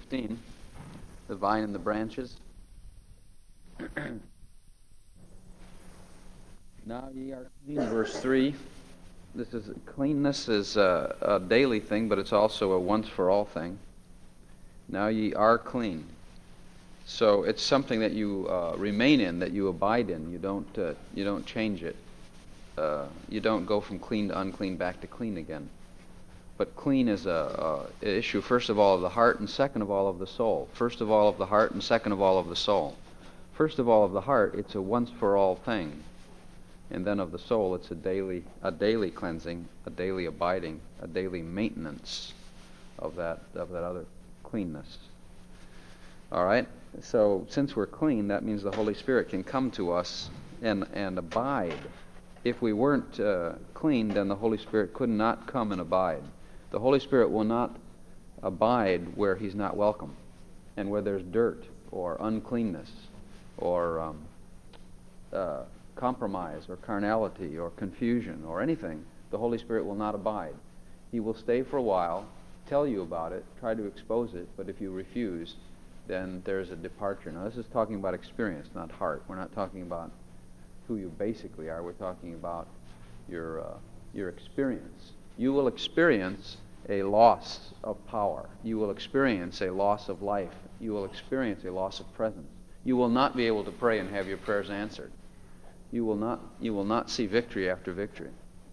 15, the vine and the branches. Now ye are clean, verse 3. Cleanness is a daily thing, but it's also a once-for-all thing. Now ye are clean. So it's something that you remain in, that you abide in. You don't change it. You don't go from clean to unclean back to clean again. But clean is a issue, first of all, of the heart, and second of all, of the soul. First of all, of the heart, and second of all, of the soul. First of all, of the heart, it's a once-for-all thing. And then of the soul, it's a daily cleansing, a daily abiding, a daily maintenance of that other cleanness. All right? So since we're clean, that means the Holy Spirit can come to us and abide. If we weren't clean, then the Holy Spirit could not come and abide. The Holy Spirit will not abide where He's not welcome, and where there's dirt or uncleanness or compromise or carnality or confusion or anything. The Holy Spirit will not abide. He will stay for a while, tell you about it, try to expose it, but if you refuse, then there's a departure. Now, this is talking about experience, not heart. We're not talking about who you basically are. We're talking about your experience. You will experience a loss of power. You will experience a loss of life. You will experience a loss of presence. You will not be able to pray and have your prayers answered. You will not see victory after victory.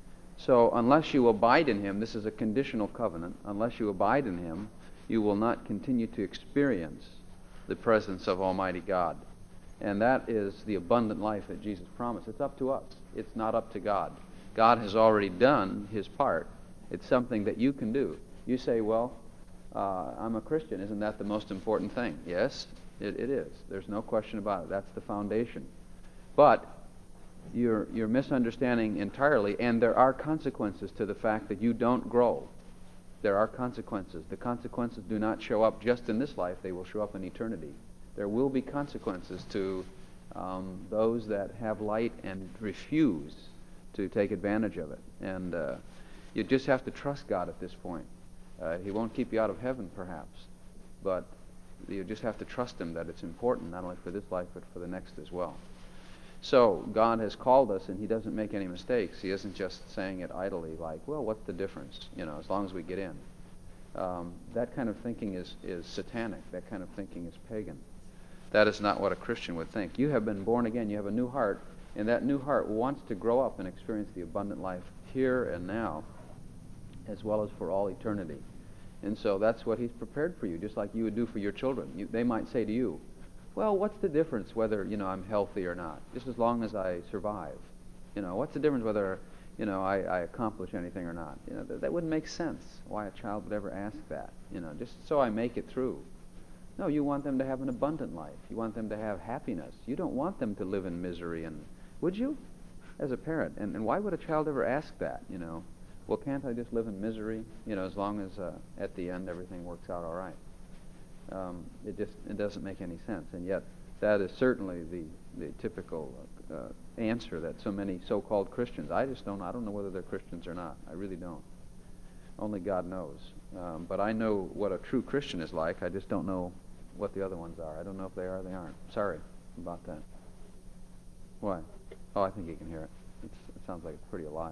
So unless you abide in Him, this is a conditional covenant. Unless you abide in Him, you will not continue to experience the presence of Almighty God. And that is the abundant life that Jesus promised. It's up to us. It's not up to God. God has already done His part. It's something that you can do. You say, well, I'm a Christian. Isn't that the most important thing? Yes, it is. There's no question about it. That's the foundation. But you're misunderstanding entirely, and there are consequences to the fact that you don't grow. There are consequences. The consequences do not show up just in this life. They will show up in eternity. There will be consequences to those that have light and refuse to take advantage of it. And you just have to trust God at this point. He won't keep you out of heaven, perhaps, but you just have to trust Him that it's important, not only for this life, but for the next as well. So God has called us, and He doesn't make any mistakes. He isn't just saying it idly like, well, what's the difference, as long as we get in. That kind of thinking is satanic. That kind of thinking is pagan. That is not what a Christian would think. You have been born again. You have a new heart, and that new heart wants to grow up and experience the abundant life here and now, as well as for all eternity. And so that's what He's prepared for you, just like you would do for your children. They might say to you, well, what's the difference whether, I'm healthy or not, just as long as I survive? What's the difference whether, I accomplish anything or not? That wouldn't make sense, why a child would ever ask that, just so I make it through. No, you want them to have an abundant life. You want them to have happiness. You don't want them to live in misery. And would you, as a parent? And why would a child ever ask that, Well, can't I just live in misery, as long as at the end everything works out all right? It doesn't make any sense. And yet that is certainly the typical answer that so many so-called Christians, I don't know whether they're Christians or not. I really don't. Only God knows. But I know what a true Christian is like. I just don't know what the other ones are. I don't know if they are or they aren't. Sorry about that. Why? Oh, I think you can hear it. It sounds like it's pretty alive.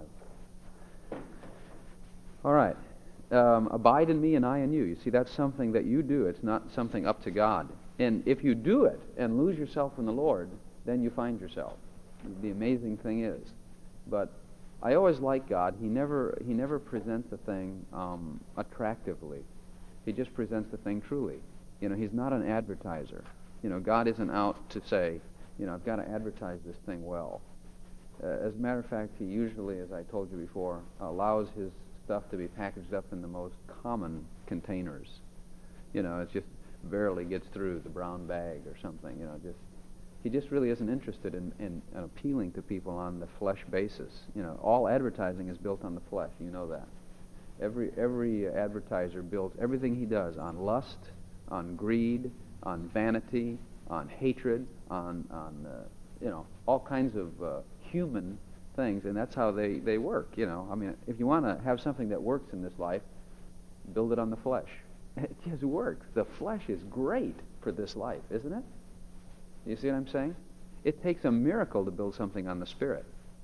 All right. Abide in me and I in you. You see, that's something that you do. It's not something up to God. And if you do it and lose yourself in the Lord, then you find yourself. The amazing thing is. But I always like God. He never presents a thing attractively. He just presents the thing truly. He's not an advertiser. God isn't out to say, I've got to advertise this thing well. As a matter of fact, He usually, as I told you before, allows His stuff to be packaged up in the most common containers. It just barely gets through the brown bag or something. He just really isn't interested in appealing to people on the flesh basis. All advertising is built on the flesh. You know that. Every advertiser builds everything he does on lust, on greed, on vanity, on hatred, on all kinds of human things, and that's how they work. If you want to have something that works in this life, build it on the flesh. It just works. The flesh is great for this life, isn't it? You see what I'm saying? It takes a miracle to build something on the Spirit.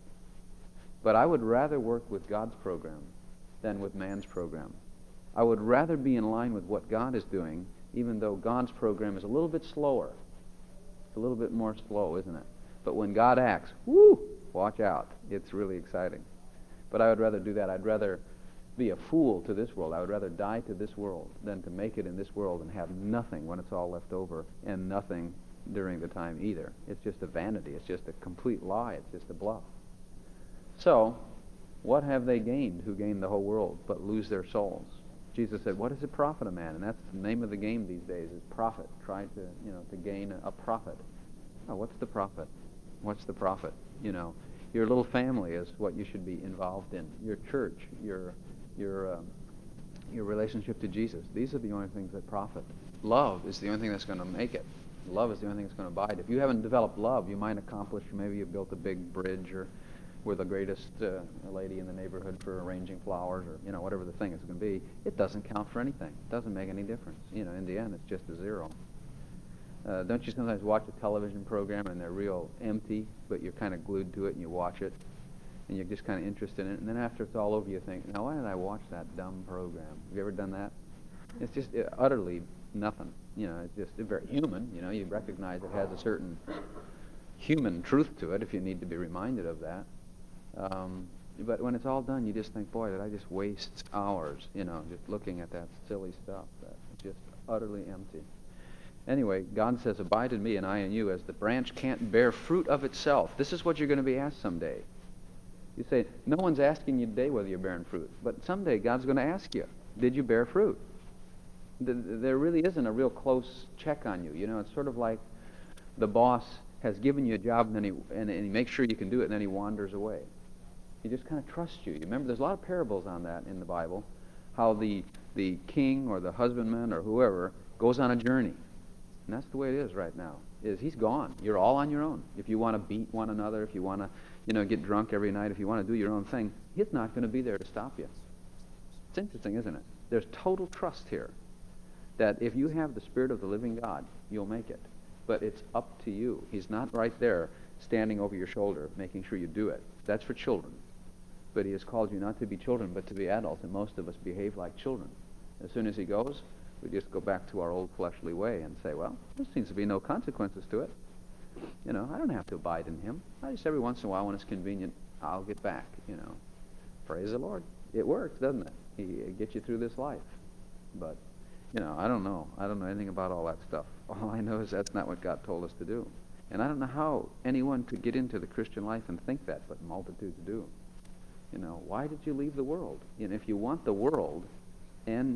But I would rather work with God's program than with man's program. I would rather be in line with what God is doing, even though God's program is a little bit slower. It's a little bit more slow, isn't it? But when God acts, whoo, watch out. It's really exciting. But I would rather do that. I'd rather be a fool to this world. I would rather die to this world than to make it in this world and have nothing when it's all left over and nothing during the time either. It's just a vanity. It's just a complete lie. It's just a bluff. So, what have they gained who gain the whole world but lose their souls? Jesus said, what does it profit a man? And that's the name of the game these days, is profit. Try to gain a profit. Oh, what's the profit? What's the profit? Your little family is what you should be involved in. Your church, your relationship to Jesus. These are the only things that profit. Love is the only thing that's going to make it. Love is the only thing that's going to abide. If you haven't developed love, you might accomplish, maybe you built a big bridge, or we're the greatest lady in the neighborhood for arranging flowers, or whatever the thing is going to be. It doesn't count for anything. It doesn't make any difference. In the end, it's just a zero. Don't you sometimes watch a television program and they're real empty, but you're kind of glued to it and you watch it, and you're just kind of interested in it, and then after it's all over you think, now why did I watch that dumb program? Have you ever done that? It's just utterly nothing. It's just very human. You recognize it has a certain human truth to it if you need to be reminded of that. But when it's all done, you just think, boy, did I just waste hours, just looking at that silly stuff that's just utterly empty. Anyway, God says, abide in me and I in you, as the branch can't bear fruit of itself. This is what you're going to be asked someday. You say, no one's asking you today whether you're bearing fruit, but someday God's going to ask you, did you bear fruit? There really isn't a real close check on you. It's sort of like the boss has given you a job, and he makes sure you can do it, and then he wanders away. He just kind of trusts you. You remember, there's a lot of parables on that in the Bible, how the king or the husbandman or whoever goes on a journey. And that's the way it is right now. He's gone. You're all on your own. If you want to beat one another, if you want to get drunk every night, if you want to do your own thing, he's not going to be there to stop you. It's interesting, isn't it? There's total trust here that if you have the Spirit of the living God, you'll make it. But it's up to you. He's not right there standing over your shoulder making sure you do it. That's for children. But he has called you not to be children, but to be adults, and most of us behave like children. As soon as he goes, we just go back to our old fleshly way and say, well, there seems to be no consequences to it. I don't have to abide in him. I just every once in a while, when it's convenient, I'll get back, Praise the Lord. It works, doesn't it? He gets you through this life. But, I don't know. I don't know anything about all that stuff. All I know is that's not what God told us to do. And I don't know how anyone could get into the Christian life and think that, but multitudes do. Why did you leave the world? If you want the world, and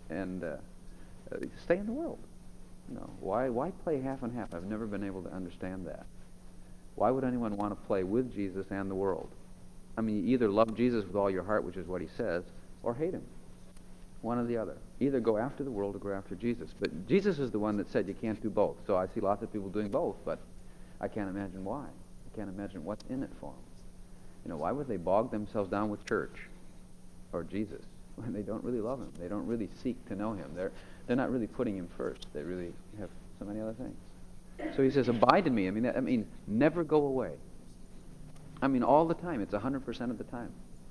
stay in the world. Why play half and half? I've never been able to understand that. Why would anyone want to play with Jesus and the world? I mean, you either love Jesus with all your heart, which is what he says, or hate him. One or the other. Either go after the world or go after Jesus. But Jesus is the one that said you can't do both. So I see lots of people doing both, but I can't imagine why. I can't imagine what's in it for them. Why would they bog themselves down with church or Jesus when they don't really love him? They don't really seek to know him. They're not really putting him first. They really have so many other things. So he says, abide in me. I mean, never go away. I mean, all the time. It's 100% of the time.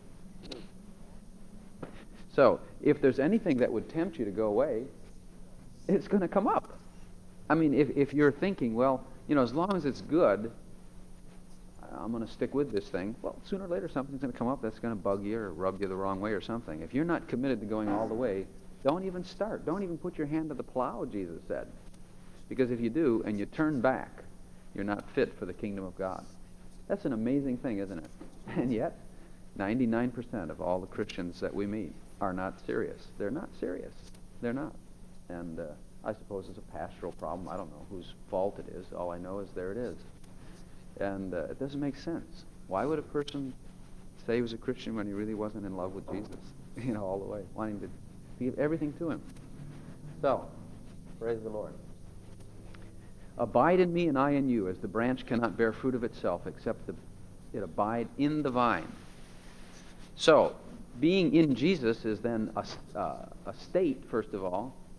So, if there's anything that would tempt you to go away, it's going to come up. I mean, if you're thinking, well, as long as it's good, I'm going to stick with this thing, well, sooner or later something's going to come up that's going to bug you or rub you the wrong way or something. If you're not committed to going all the way, don't even start. Don't even put your hand to the plow, Jesus said. Because if you do and you turn back, you're not fit for the kingdom of God. That's an amazing thing, isn't it? And yet, 99% of all the Christians that we meet are not serious. They're not serious. They're not. And I suppose it's a pastoral problem. I don't know whose fault it is. All I know is there it is. And it doesn't make sense. Why would a person say he was a Christian when he really wasn't in love with Jesus, all the way, wanting to give everything to him? So, praise the Lord. Abide in me and I in you, as the branch cannot bear fruit of itself except it abide in the vine. So, being in Jesus is then a state, first of all,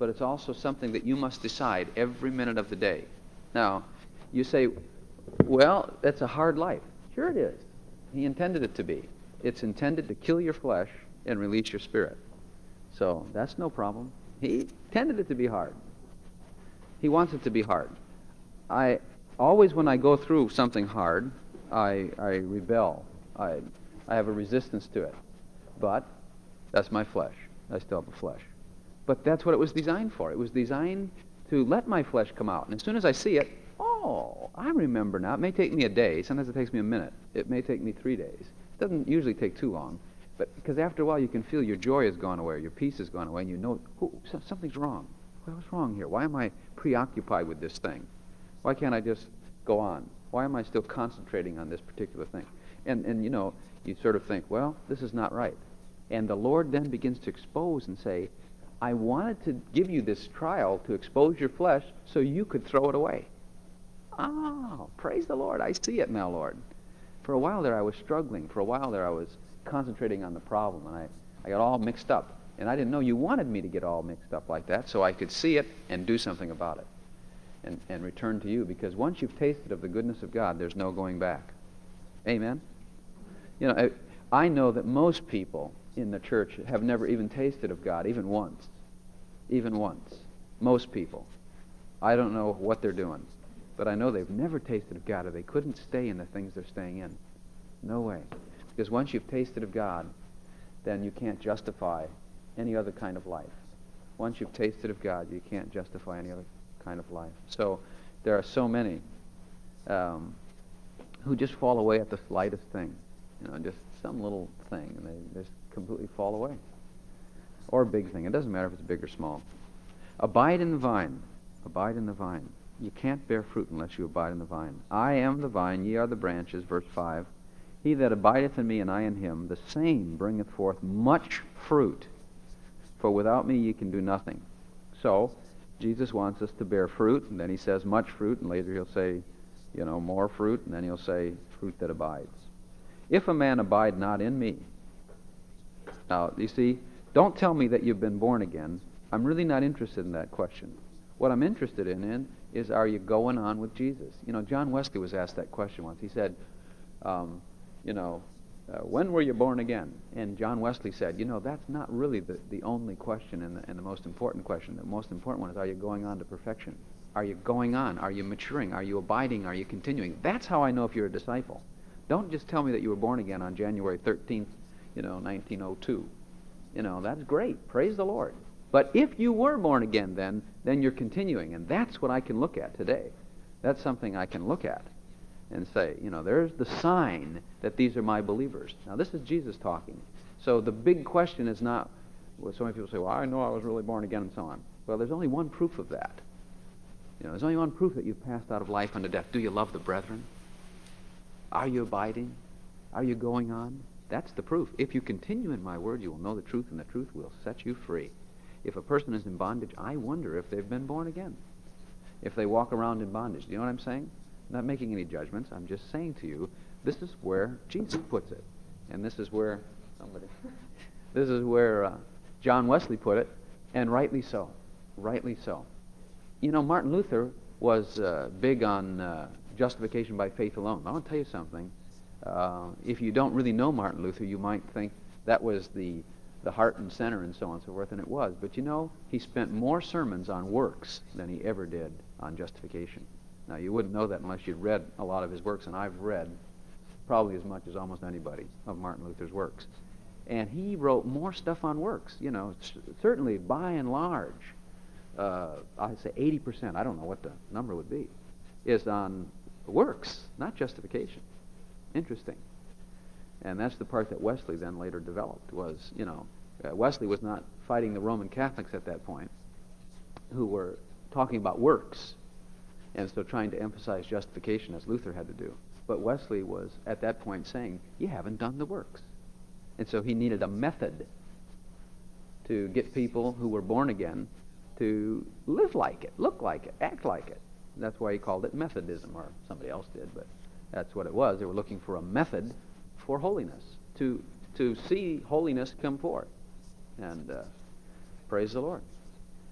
but it's also something that you must decide every minute of the day. Now, you say, well, that's a hard life. Sure it is. He intended it to be. It's intended to kill your flesh and release your spirit. So that's no problem. He intended it to be hard. He wants it to be hard. I always, when I go through something hard, I rebel. I have a resistance to it. But that's my flesh. I still have a flesh. But that's what it was designed for. It was designed to let my flesh come out. And as soon as I see it, oh, I remember now. It may take me a day. Sometimes it takes me a minute. It may take me 3 days. It doesn't usually take too long. But because after a while you can feel your joy has gone away, your peace has gone away, and you know, something's wrong. What's wrong here? Why am I preoccupied with this thing? Why can't I just go on? Why am I still concentrating on this particular thing? And you know, you sort of think, well, this is not right. And the Lord then begins to expose and say, I wanted to give you this trial to expose your flesh so you could throw it away. Oh, praise the Lord. I see it now, Lord. For a while there I was struggling. For a while there I was concentrating on the problem, and I got all mixed up. And I didn't know you wanted me to get all mixed up like that, so I could see it and do something about it and return to you. Because once you've tasted of the goodness of God, there's no going back. Amen? You know, I know that most people in the church have never even tasted of God, even once. Even once. Most people. I don't know what they're doing, but I know they've never tasted of God, or they couldn't stay in the things they're staying in. No way. Because once you've tasted of God, then you can't justify any other kind of life. Once you've tasted of God, you can't justify any other kind of life. So there are so many who just fall away at the slightest thing. You know, just some little thing, and they just completely fall away. Or a big thing. It doesn't matter if it's big or small. Abide in the vine. Abide in the vine. You can't bear fruit unless you abide in the vine. I am the vine, ye are the branches, verse 5. He that abideth in me, and I in him, the same bringeth forth much fruit. For without me ye can do nothing. So, Jesus wants us to bear fruit, and then he says much fruit, and later he'll say, you know, more fruit, and then he'll say fruit that abides. If a man abide not in me. Now, you see, don't tell me that you've been born again. I'm really not interested in that question. What I'm interested in is, are you going on with Jesus? You know, John Wesley was asked that question once. He said, when were you born again? And John Wesley said, you know, that's not really the only question and the most important question. The most important one is, are you going on to perfection? Are you going on? Are you maturing? Are you abiding? Are you continuing? That's how I know if you're a disciple. Don't just tell me that you were born again on January 13th, 1902. You know, that's great. Praise the Lord. But if you were born again then you're continuing. And that's what I can look at today. That's something I can look at and say, you know, there's the sign that these are my believers. Now, this is Jesus talking. So the big question is not, well, so many people say, well, I know I was really born again and so on. Well, there's only one proof of that. You know, there's only one proof that you've passed out of life unto death. Do you love the brethren? Are you abiding? Are you going on? That's the proof. If you continue in my word, you will know the truth, and the truth will set you free. If a person is in bondage, I wonder if they've been born again. If they walk around in bondage. Do you know what I'm saying? I'm not making any judgments. I'm just saying to you, this is where Jesus puts it. And this is where John Wesley put it, and rightly so. Rightly so. You know, Martin Luther was big on justification by faith alone. I want to tell you something. If you don't really know Martin Luther, you might think that was the heart and center and so on and so forth, and it was. But you know, he spent more sermons on works than he ever did on justification. Now, you wouldn't know that unless you'd read a lot of his works, and I've read probably as much as almost anybody of Martin Luther's works. And he wrote more stuff on works. You know, certainly by and large, I'd say 80%, I don't know what the number would be, is on works, not justification. Interesting. And that's the part that Wesley then later developed was, you know, Wesley was not fighting the Roman Catholics at that point who were talking about works and so trying to emphasize justification as Luther had to do. But Wesley was at that point saying, you haven't done the works. And so he needed a method to get people who were born again to live like it, look like it, act like it. That's why he called it Methodism, or somebody else did, but that's what it was. They were looking for a method for holiness, to see holiness come forth. And praise the Lord.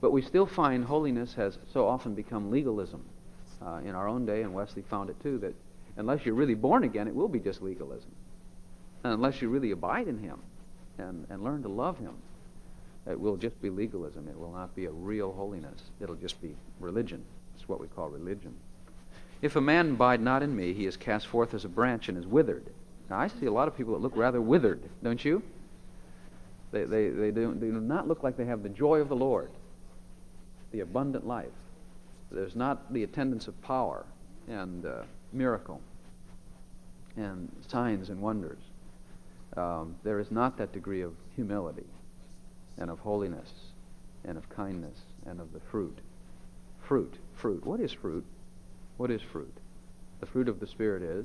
But we still find holiness has so often become legalism. In our own day, and Wesley found it too, that unless you're really born again, it will be just legalism. And unless you really abide in Him and learn to love Him, it will just be legalism. It will not be a real holiness. It'll just be religion. It's what we call religion. If a man abide not in me, he is cast forth as a branch and is withered. Now, I see a lot of people that look rather withered, don't you? They do not look like they have the joy of the Lord, the abundant life. There's not the attendance of power and miracle and signs and wonders. There is not that degree of humility and of holiness and of kindness and of the fruit. Fruit. What is fruit? What is fruit? The fruit of the Spirit is?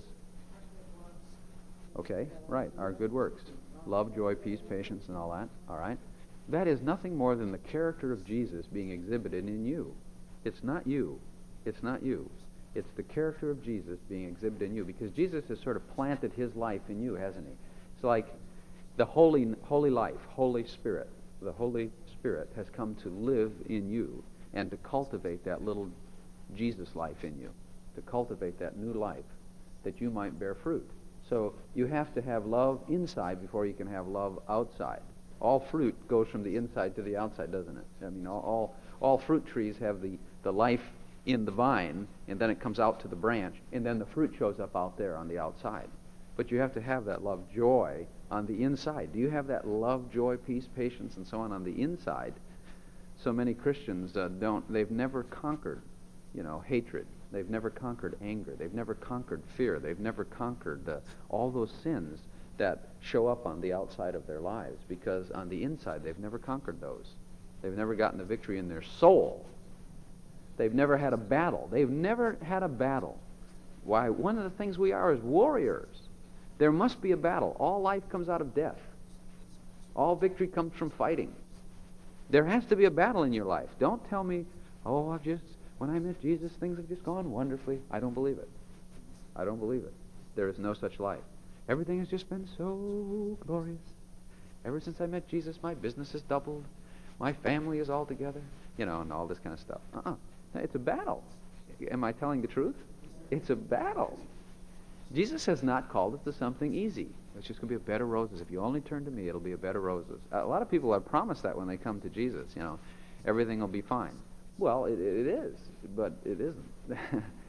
Okay, right, our good works. Love, joy, peace, patience, and all that. All right? That is nothing more than the character of Jesus being exhibited in you. It's not you. It's not you. It's the character of Jesus being exhibited in you, because Jesus has sort of planted His life in you, hasn't He? It's like the holy life, Holy Spirit. The Holy Spirit has come to live in you and to cultivate that little Jesus life in you, to cultivate that new life that you might bear fruit. So you have to have love inside before you can have love outside. All fruit goes from the inside to the outside, doesn't it? I mean, all fruit trees have the life in the vine, and then it comes out to the branch, and then the fruit shows up out there on the outside. But you have to have that love, joy on the inside. Do you have that love, joy, peace, patience, and so on the inside? So many Christians don't. They've never conquered, hatred. They've never conquered anger. They've never conquered fear. They've never conquered all those sins that show up on the outside of their lives, because on the inside they've never conquered those. They've never gotten the victory in their soul. They've never had a battle. They've never had a battle. Why? One of the things we are is warriors. There must be a battle. All life comes out of death. All victory comes from fighting. There has to be a battle in your life. Don't tell me, when I met Jesus, things have just gone wonderfully. I don't believe it. I don't believe it. There is no such life. Everything has just been so glorious. Ever since I met Jesus, my business has doubled. My family is all together. And all this kind of stuff. It's a battle. Am I telling the truth? It's a battle. Jesus has not called it to something easy. It's just going to be a bed of roses. If you only turn to me, it'll be a bed of roses. A lot of people are promised that when they come to Jesus. Everything will be fine. Well, it is, but it isn't.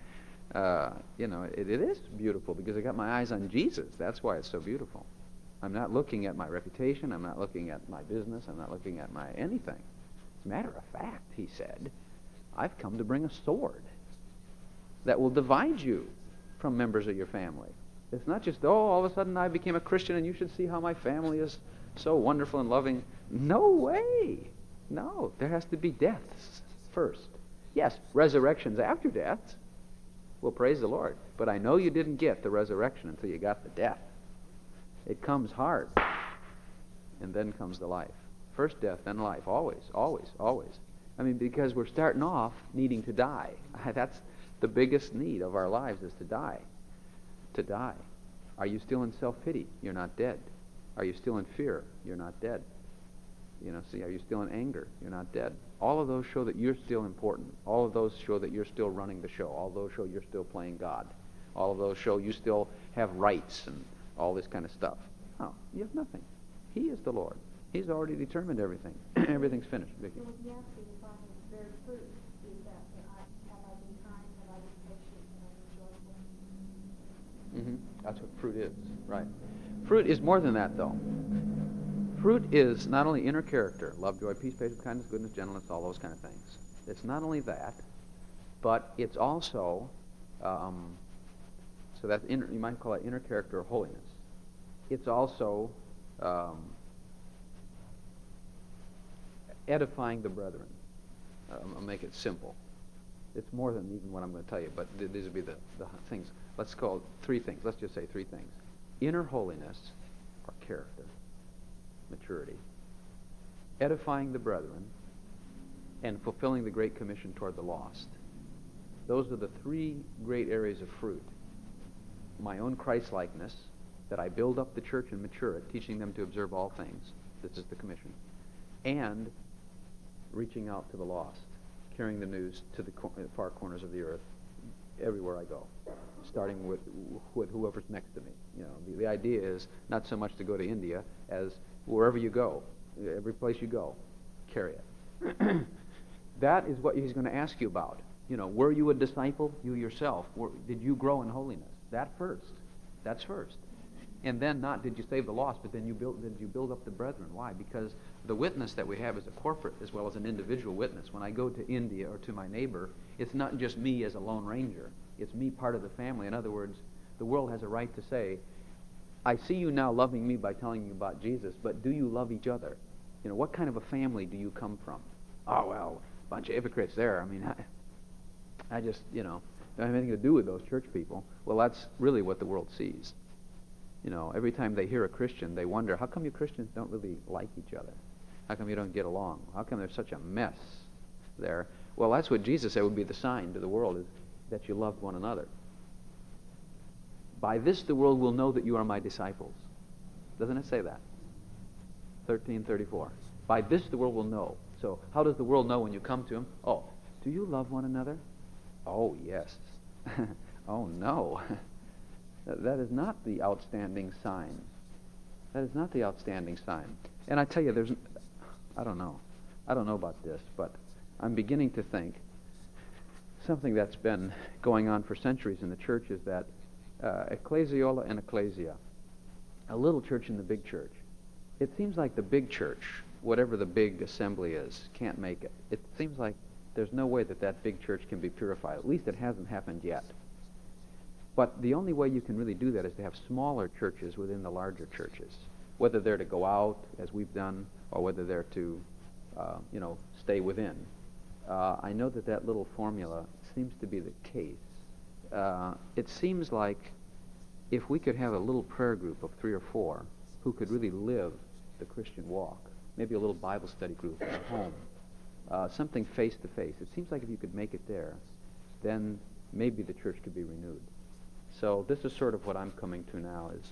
It is beautiful because I got my eyes on Jesus. That's why it's so beautiful. I'm not looking at my reputation. I'm not looking at my business. I'm not looking at my anything. As a matter of fact, he said, I've come to bring a sword that will divide you from members of your family. It's not just, all of a sudden I became a Christian and you should see how my family is so wonderful and loving. No way. No, there has to be deaths first. Yes, resurrections after death. Well, praise the Lord. But I know you didn't get the resurrection until you got the death. It comes hard. And then comes the life. First death, then life. Always, always, always. I mean, because we're starting off needing to die. That's the biggest need of our lives, is to die. To die. Are you still in self-pity? You're not dead. Are you still in fear? You're not dead. Are you still in anger? You're not dead. All of those show that you're still important. All of those show that you're still running the show. All of those show you're still playing God. All of those show you still have rights and all this kind of stuff. No, you have nothing. He is the Lord. He's already determined everything. Everything's finished, Vicki. So he asked me if I have bear fruit. Is that have I been kind? Have I been patient? Have I been joyful? That's what fruit is, right. Fruit is more than that, though. Fruit is not only inner character, love, joy, peace, patience, kindness, goodness, gentleness, all those kind of things. It's not only that, but it's also, so that's inner, you might call it inner character or holiness. It's also edifying the brethren. I'll make it simple. It's more than even what I'm going to tell you, but these would be the things. Let's call it three things. Let's just say three things. Inner holiness, or character, maturity, edifying the brethren, and fulfilling the Great Commission toward the lost. Those are the three great areas of fruit. My own Christ-likeness, that I build up the church and mature it, teaching them to observe all things. This is the commission. And reaching out to the lost, carrying the news to the far corners of the earth, everywhere I go, starting with whoever's next to me. You know, the idea is not so much to go to India as wherever you go, every place you go, carry it. That is what he's going to ask you about. You know, were you a disciple? You yourself. Did you grow in holiness? That first. That's first. And then not did you save the lost, but then did you build up the brethren. Why? Because the witness that we have is a corporate as well as an individual witness. When I go to India or to my neighbor, it's not just me as a lone ranger. It's me part of the family. In other words, the world has a right to say, I see you now loving me by telling you about Jesus, but do you love each other? You know, what kind of a family do you come from? Oh, well, a bunch of hypocrites there. I mean, I just, you know, don't have anything to do with those church people. Well, that's really what the world sees. You know, every time they hear a Christian, they wonder, how come you Christians don't really like each other? How come you don't get along? How come there's such a mess there? Well, that's what Jesus said would be the sign to the world, is that you loved one another. By this the world will know that you are my disciples. Doesn't it say that? 13:34. By this the world will know. So how does the world know when you come to him? Oh, do you love one another? Oh, yes. Oh, no. That is not the outstanding sign. That is not the outstanding sign. And I tell you, I don't know about this, but I'm beginning to think something that's been going on for centuries in the church is that ecclesiola and ecclesia, a little church and the big church. It seems like the big church, whatever the big assembly is, can't make it. It seems like there's no way that big church can be purified. At least it hasn't happened yet. But the only way you can really do that is to have smaller churches within the larger churches, whether they're to go out, as we've done, or whether they're to, stay within. I know that little formula seems to be the case. It seems like if we could have a little prayer group of 3 or 4 who could really live the Christian walk, maybe a little Bible study group at home, something face-to-face. It seems like if you could make it there, then maybe the church could be renewed. So this is sort of what I'm coming to now is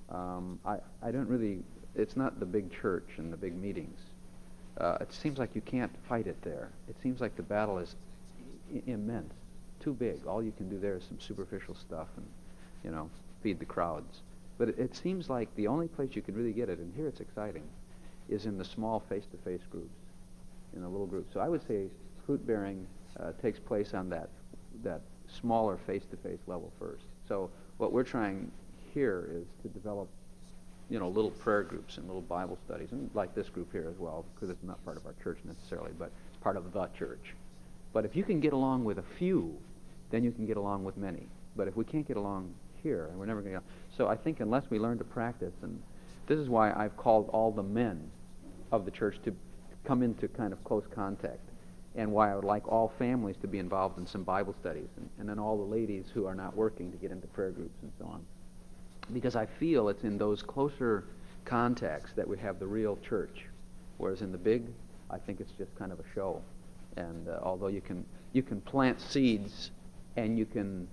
I don't really, it's not the big church and the big meetings. It seems like you can't fight it there. It seems like the battle is immense, too big. All you can do there is some superficial stuff and, feed the crowds. But it seems like the only place you can really get it, and here it's exciting, is in the small face-to-face groups, in a little group. So I would say fruit-bearing takes place on that smaller face-to-face level first. So what we're trying here is to develop, little prayer groups and little Bible studies, and like this group here as well, because it's not part of our church necessarily, but it's part of the church. But if you can get along with a few, then you can get along with many. But if we can't get along here, and we're never going to get along. So I think unless we learn to practice, and this is why I've called all the men of the church to come into kind of close contact, and why I would like all families to be involved in some Bible studies, and then all the ladies who are not working to get into prayer groups and so on. Because I feel it's in those closer contacts that we have the real church, whereas in the big, I think it's just kind of a show. And although you can plant seeds and you can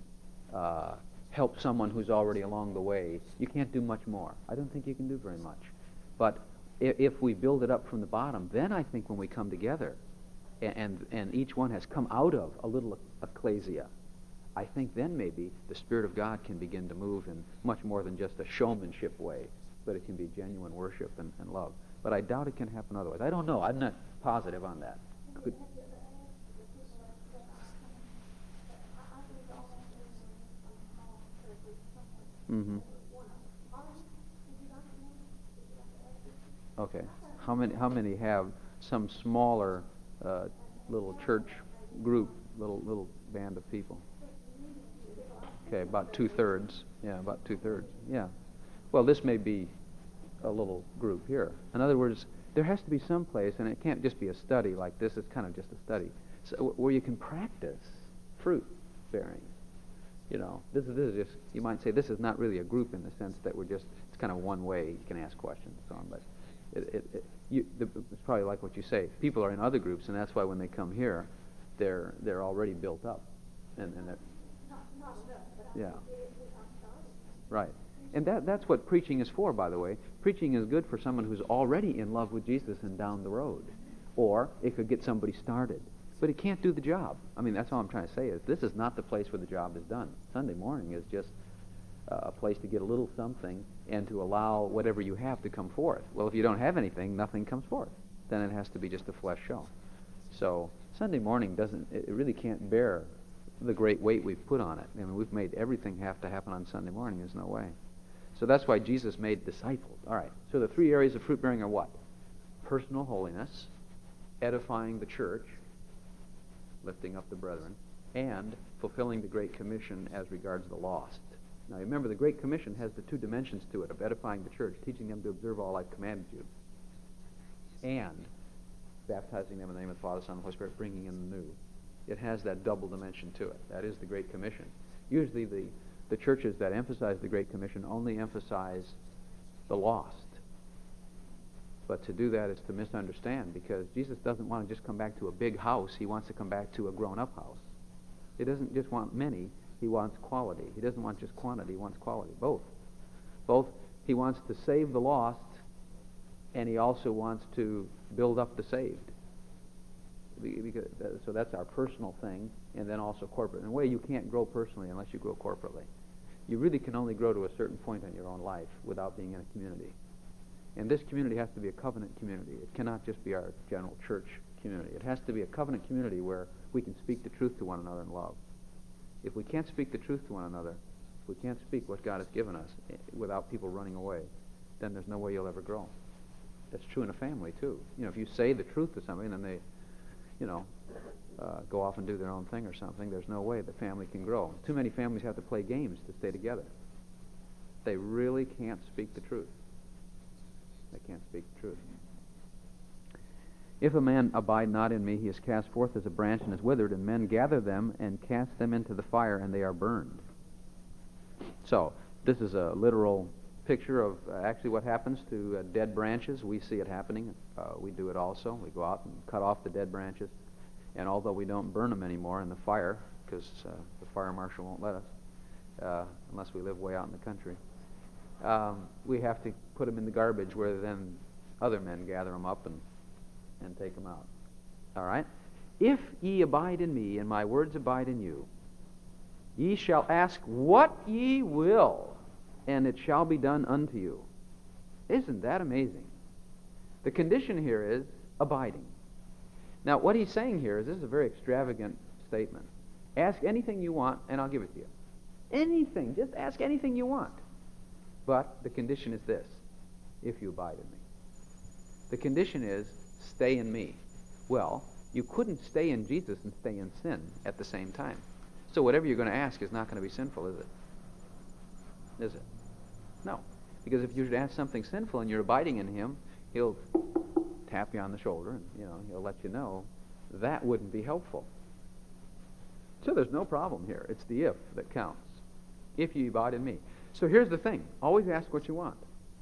help someone who's already along the way, you can't do much more. I don't think you can do very much. But if we build it up from the bottom, then I think when we come together, and each one has come out of a little ecclesia, I think then maybe the Spirit of God can begin to move in much more than just a showmanship way, but it can be genuine worship and love. But I doubt it can happen otherwise. I don't know. I'm not positive on that. Could, mm-hmm. Okay. How many have some smaller little church group, little band of people? Okay, about 2/3. Yeah, about 2/3. Yeah. Well, this may be a little group here. In other words, there has to be some place, and it can't just be a study like this. It's kind of just a study, so, where you can practice fruit bearing. This is just, you might say, this is not really a group in the sense that it's kind of one way. You can ask questions and so on, but it's probably like what you say. People are in other groups, and that's why when they come here, they're already built up, and yeah, right. And that's what preaching is for, by the way. Preaching is good for someone who's already in love with Jesus and down the road. or it could get somebody started. But it can't do the job. I mean, that's all I'm trying to say is this is not the place where the job is done. Sunday morning is just a place to get a little something and to allow whatever you have to come forth. Well, if you don't have anything, nothing comes forth. Then it has to be just a flesh show. So Sunday morning it really can't bear the great weight we've put on it. I mean, we've made everything have to happen on Sunday morning. There's no way. So that's why Jesus made disciples. All right. So the three areas of fruit bearing are what? Personal holiness, edifying the church, lifting up the brethren, and fulfilling the Great Commission as regards the lost. Now remember, the Great Commission has the two dimensions to it of edifying the church, teaching them to observe all I've commanded you, and baptizing them in the name of the Father, Son, and Holy Spirit, bringing in the new. It has that double dimension to it. That is the Great Commission. Usually the churches that emphasize the Great Commission only emphasize the lost. But to do that is to misunderstand, because Jesus doesn't want to just come back to a big house. He wants to come back to a grown-up house. He doesn't just want many. He wants quality. He doesn't want just quantity. He wants quality. Both. He wants to save the lost, and he also wants to build up the saved. So that's our personal thing, and then also corporate. In a way, you can't grow personally unless you grow corporately. You really can only grow to a certain point in your own life without being in a community. And this community has to be a covenant community. It cannot just be our general church community. It has to be a covenant community where we can speak the truth to one another in love. If we can't speak the truth to one another, if we can't speak what God has given us without people running away, then there's no way you'll ever grow. That's true in a family, too. If you say the truth to somebody and then they go off and do their own thing or something, there's no way the family can grow. Too many families have to play games to stay together. They really can't speak the truth. They can't speak the truth. If a man abide not in me, he is cast forth as a branch and is withered, and men gather them and cast them into the fire, and they are burned. So, this is a literal picture of actually what happens to dead branches. We see it happening. We do it also. We go out and cut off the dead branches. And although we don't burn them anymore in the fire, because the fire marshal won't let us, unless we live way out in the country, we have to put them in the garbage where then other men gather them up and take them out. All right? If ye abide in me, and my words abide in you, ye shall ask what ye will, and it shall be done unto you. Isn't that amazing? The condition here is abiding. Now, what he's saying here is this is a very extravagant statement. Ask anything you want, and I'll give it to you. Anything. Just ask anything you want. But the condition is this: if you abide in me. The condition is stay in me. Well, you couldn't stay in Jesus and stay in sin at the same time. So whatever you're going to ask is not going to be sinful, is it? Is it? No. Because if you should ask something sinful and you're abiding in him, he'll tap you on the shoulder and he'll let you know. That wouldn't be helpful. So there's no problem here. It's the if that counts. If you abide in me. So here's the thing. Always ask what you want.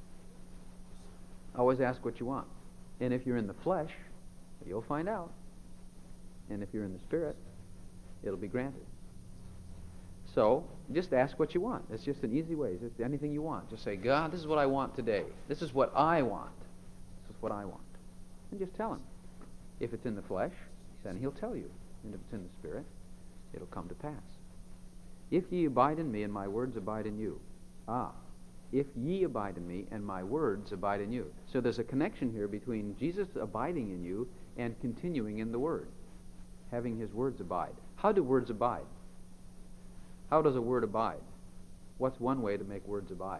Always ask what you want. And if you're in the flesh, you'll find out. And if you're in the Spirit, it'll be granted. So just ask what you want. It's just an easy way. It's just anything you want. Just say, God, this is what I want today. This is what I want. This is what I want. And just tell him. If it's in the flesh, then he'll tell you. And if it's in the Spirit, it'll come to pass. If ye abide in me, and my words abide in you. If ye abide in me, and my words abide in you. So there's a connection here between Jesus abiding in you and continuing in the Word. Having his words abide. How do words abide? How does a word abide? What's one way to make words abide?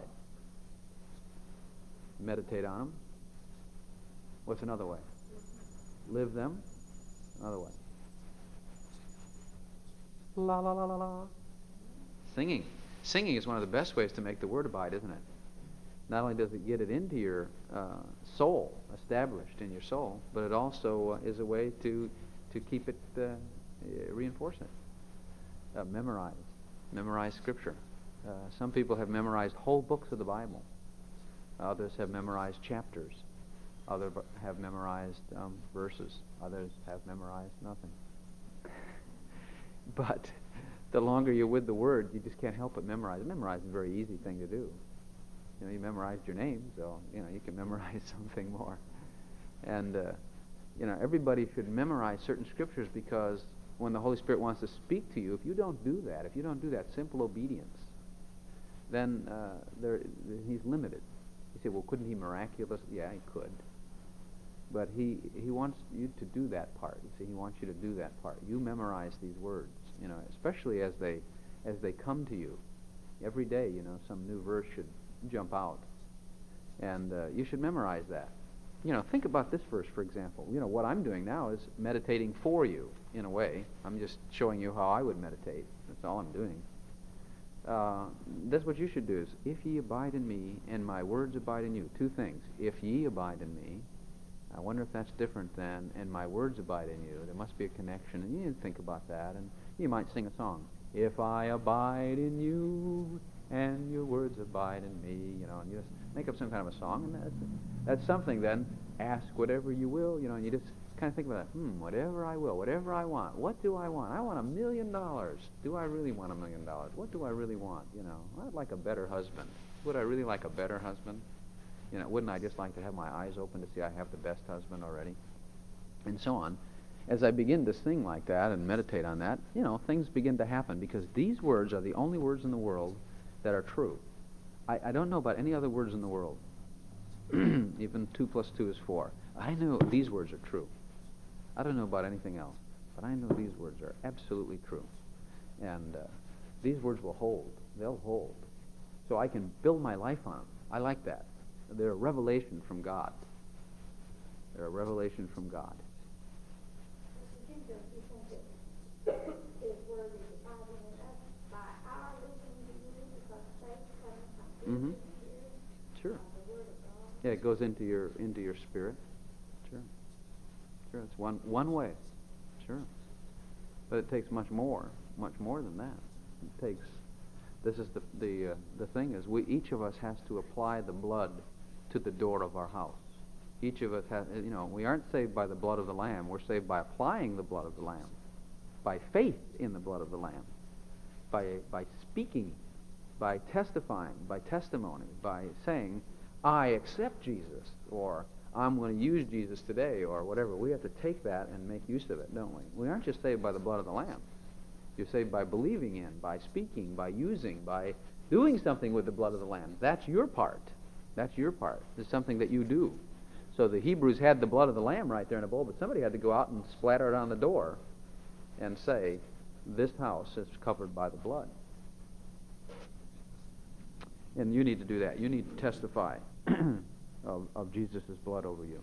Meditate on them. What's another way? Live them. Another way. La la la la la. Singing. Singing is one of the best ways to make the word abide, isn't it? Not only does it get it into your soul, established in your soul, but it also is a way to keep it, reinforce it. Memorize Scripture. Some people have memorized whole books of the Bible. Others have memorized chapters. Others have memorized verses. Others have memorized nothing. But the longer you're with the Word, you just can't help but memorize. Memorize is a very easy thing to do. You memorized your name, so you can memorize something more. And everybody should memorize certain scriptures, because when the Holy Spirit wants to speak to you, if you don't do that simple obedience, then he's limited. You say, well, couldn't he miraculous? Yeah, he could. But he wants you to do that part. You see, he wants you to do that part. You memorize these words, especially as they come to you. Every day, some new verse should jump out. And you should memorize that. Think about this verse, for example. What I'm doing now is meditating for you, in a way. I'm just showing you how I would meditate. That's all I'm doing. That's what you should do, is, if ye abide in me, and my words abide in you. Two things. If ye abide in me, I wonder if that's different than, and my words abide in you. There must be a connection, and you need to think about that, and you might sing a song. If I abide in you, and your words abide in me, and you just make up some kind of a song, and that's something. Then ask whatever you will, and you just kind of think about that. Whatever I will, whatever I want. What do I want? I want $1 million. Do I really want $1 million? What do I really want? I'd like a better husband. Would I really like a better husband? Wouldn't I just like to have my eyes open to see I have the best husband already? And so on. As I begin to sing like that and meditate on that, things begin to happen, because these words are the only words in the world that are true. I don't know about any other words in the world. Even 2 plus 2 is 4. I know these words are true. I don't know about anything else, but I know these words are absolutely true. And these words will hold. They'll hold. So I can build my life on them. I like that. They're a revelation from God. They're a revelation from God. Mm-hmm. Sure. Yeah, it goes into your spirit. Sure. It's one way. Sure. But it takes much more than that. It takes. This is the thing is, each of us has to apply the blood to the door of our house. Each of us has. We aren't saved by the blood of the Lamb. We're saved by applying the blood of the Lamb, by faith in the blood of the Lamb, by speaking, by testifying, by testimony, by saying, I accept Jesus, or I'm going to use Jesus today, or whatever. We have to take that and make use of it, don't we? We aren't just saved by the blood of the Lamb. You're saved by believing in, by speaking, by using, by doing something with the blood of the Lamb. That's your part. That's your part. It's something that you do. So the Hebrews had the blood of the Lamb right there in a bowl, but somebody had to go out and splatter it on the door and say, this house is covered by the blood. And you need to do that. You need to testify of Jesus' blood over you.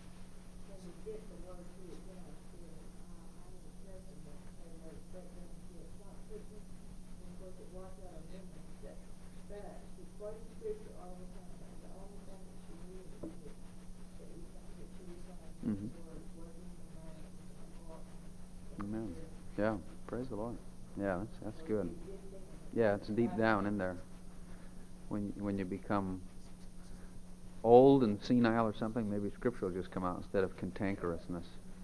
Mm-hmm. Amen. Yeah, praise the Lord. Yeah, that's good. Yeah, it's deep down in there. When you become old and senile or something, maybe Scripture will just come out instead of cantankerousness.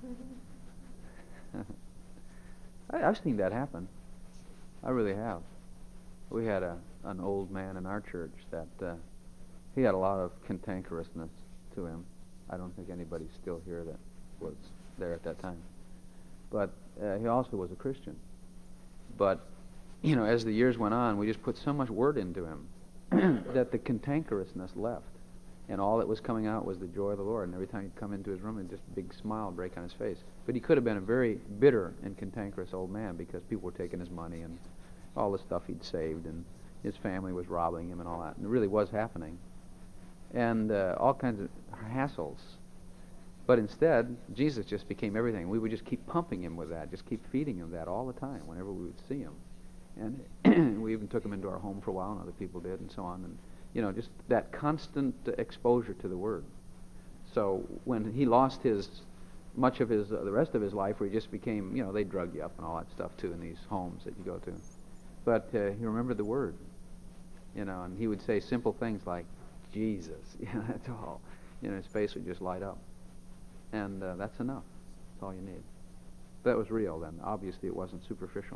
I've seen that happen. I really have. We had an old man in our church that he had a lot of cantankerousness to him. I don't think anybody's still here that was there at that time. But he also was a Christian. But, as the years went on, we just put so much word into him that the cantankerousness left. And all that was coming out was the joy of the Lord. And every time he'd come into his room, just a big smile would break on his face. But he could have been a very bitter and cantankerous old man, because people were taking his money and all the stuff he'd saved, and his family was robbing him and all that. And it really was happening. And all kinds of hassles. But instead, Jesus just became everything. We would just keep pumping him with that, just keep feeding him that all the time whenever we would see him. And we even took him into our home for a while, and other people did, and so on. And, just that constant exposure to the Word. So when he lost much of the rest of his life, where he just became, they drug you up and all that stuff too in these homes that you go to. But he remembered the Word, and he would say simple things like, Jesus, that's all. His face would just light up. And that's enough. That's all you need. That was real then. Obviously it wasn't superficial.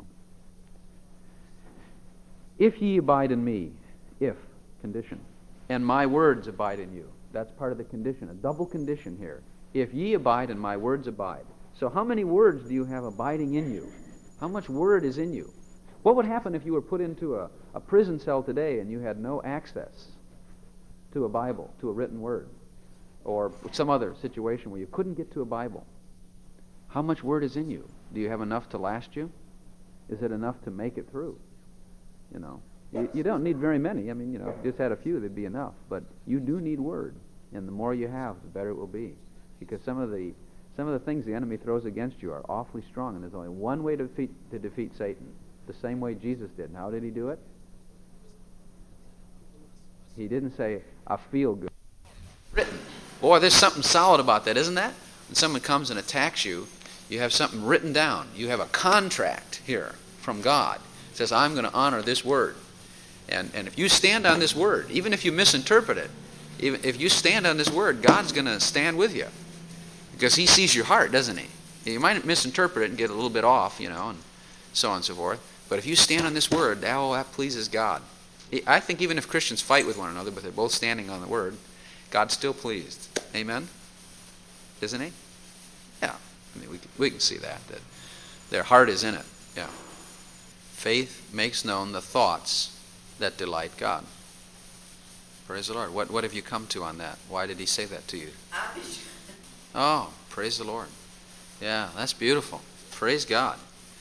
If ye abide in me, condition, and my words abide in you. That's part of the condition, a double condition here. If ye abide and my words abide. So how many words do you have abiding in you? How much word is in you? What would happen if you were put into a prison cell today and you had no access to a Bible, to a written word, or some other situation where you couldn't get to a Bible? How much word is in you? Do you have enough to last you? Is it enough to make it through? You don't need very many. I mean, if you just had a few, they'd be enough. But you do need word, and the more you have, the better it will be. Because some of the things the enemy throws against you are awfully strong, and there's only one way to defeat Satan, the same way Jesus did. And how did he do it? He didn't say, "I feel good." Written. Boy, there's something solid about that, isn't that? When someone comes and attacks you, you have something written down. You have a contract here from God. It says, "I'm going to honor this word." And if you stand on this word, even if you misinterpret it, even if you stand on this word, God's going to stand with you. Because he sees your heart, doesn't he? You might misinterpret it and get a little bit off, and so on and so forth. But if you stand on this word, that pleases God. I think even if Christians fight with one another, but they're both standing on the word, God's still pleased. Amen? Isn't he? Yeah. I mean, we can see that their heart is in it. Yeah. Faith makes known the thoughts that delight God. Praise the Lord. What have you come to on that? Why did he say that to you? Oh, praise the Lord. Yeah, that's beautiful. Praise God.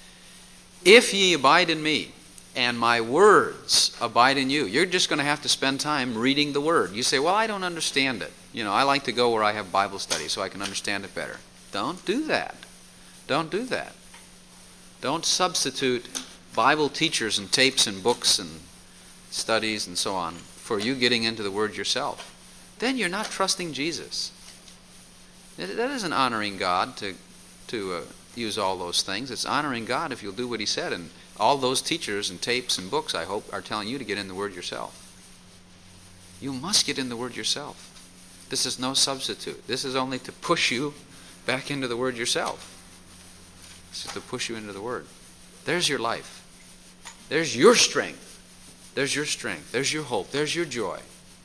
If ye abide in me, and my words abide in you. You're just going to have to spend time reading the Word. You say, "Well, I don't understand it. I like to go where I have Bible study so I can understand it better." Don't do that. Don't do that. Don't substitute Bible teachers and tapes and books and studies and so on for you getting into the Word yourself. Then you're not trusting Jesus. That isn't honoring God to use all those things. It's honoring God if you'll do what he said. And all those teachers and tapes and books, I hope, are telling you to get in the Word yourself. You must get in the Word yourself. This is no substitute. This is only to push you back into the Word yourself. This is to push you into the Word. There's your life. There's your strength. There's your strength. There's your hope. There's your joy.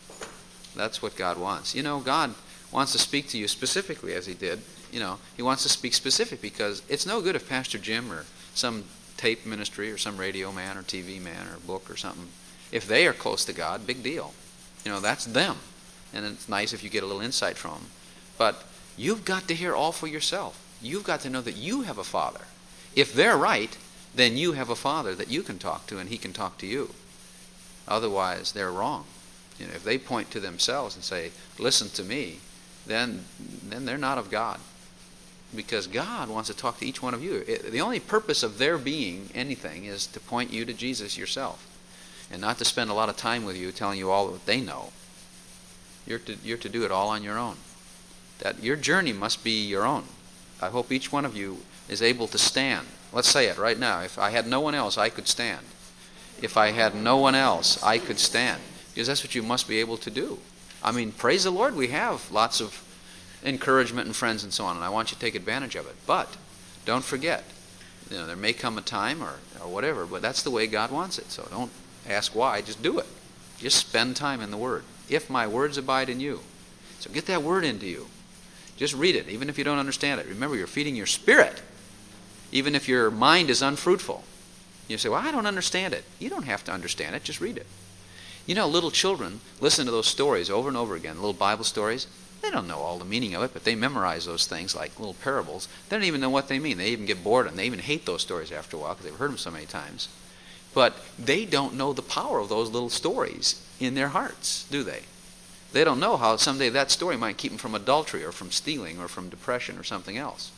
That's what God wants. God wants to speak to you specifically as he did. He wants to speak specific because it's no good if Pastor Jim or some tape ministry or some radio man or TV man or book or something, if they are close to God, big deal. That's them. And it's nice if you get a little insight from them. But you've got to hear all for yourself. You've got to know that you have a Father. If they're right, then you have a Father that you can talk to and he can talk to you. Otherwise, they're wrong. If they point to themselves and say, "Listen to me," then they're not of God. Because God wants to talk to each one of you. The only purpose of their being anything is to point you to Jesus yourself. And not to spend a lot of time with you telling you all that they know. You're to do it all on your own. That your journey must be your own. I hope each one of you is able to stand. Let's say it right now. If I had no one else, I could stand. If I had no one else, I could stand. Because that's what you must be able to do. I mean, praise the Lord, we have lots of encouragement and friends and so on, and I want you to take advantage of it. But don't forget, there may come a time or whatever, but that's the way God wants it. So don't ask why, just do it. Just spend time in the Word. If my words abide in you. So get that Word into you. Just read it, even if you don't understand it. Remember, you're feeding your spirit, even if your mind is unfruitful. You say, "Well, I don't understand it." You don't have to understand it, just read it. Little children listen to those stories over and over again, little Bible stories. They don't know all the meaning of it, but they memorize those things like little parables. They don't even know what they mean. They even get bored, and they even hate those stories after a while because they've heard them so many times. But they don't know the power of those little stories in their hearts, do they? They don't know how someday that story might keep them from adultery or from stealing or from depression or something else.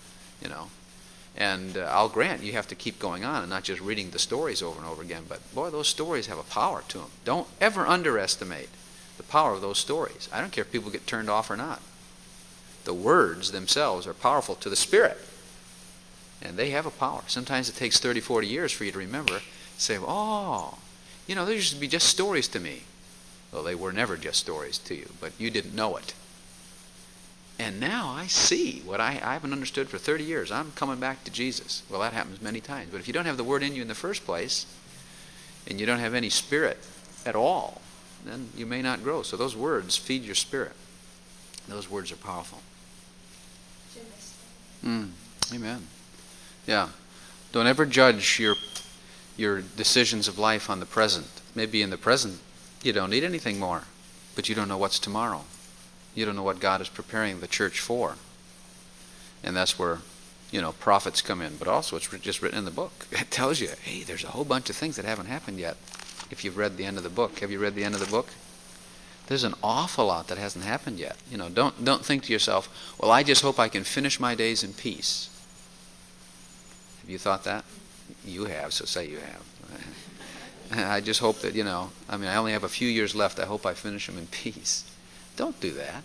And I'll grant you have to keep going on and not just reading the stories over and over again. But boy, those stories have a power to them. Don't ever underestimate the power of those stories. I don't care if people get turned off or not. The words themselves are powerful to the Spirit. And they have a power. Sometimes it takes 30, 40 years for you to remember. Say, "Oh, there used to be just stories to me." Well, they were never just stories to you, but you didn't know it. And now I see what I haven't understood for 30 years. I'm coming back to Jesus. Well, that happens many times. But if you don't have the Word in you in the first place, and you don't have any Spirit at all, then you may not grow. So those words feed your spirit. Those words are powerful. Amen. Yeah. Don't ever judge your decisions of life on the present. Maybe in the present you don't need anything more, but you don't know what's tomorrow. You don't know what God is preparing the church for. And that's where, prophets come in. But also it's just written in the book. It tells you, hey, there's a whole bunch of things that haven't happened yet. If you've read the end of the book. Have you read the end of the book? There's an awful lot that hasn't happened yet. Don't think to yourself, well, I just hope I can finish my days in peace. Have you thought that? You have, so say you have. I just hope that, I only have a few years left. I hope I finish them in peace. Don't do that.